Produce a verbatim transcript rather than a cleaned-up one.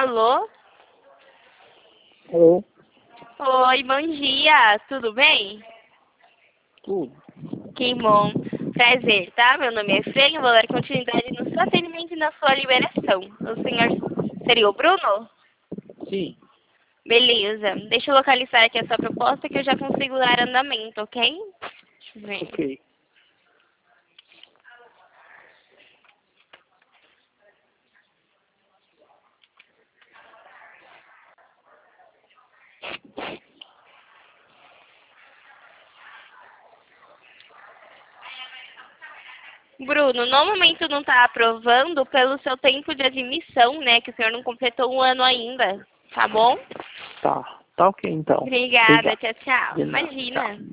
Alô? Alô? Oi, bom dia, tudo bem? Tudo. Que bom. Prazer, tá? Meu nome é Fê e eu vou dar continuidade no seu atendimento e na sua liberação. O senhor seria o Bruno? Sim. Beleza. Deixa eu localizar aqui a sua proposta que eu já consigo dar andamento, ok? Deixa eu ver. Ok. Bruno, no momento não está aprovando pelo seu tempo de admissão, né? Que o senhor não completou um ano ainda, tá bom? Tá. Tá ok, então. Obrigada, Obrigado. tchau, tchau. De nada. Tchau. Imagina.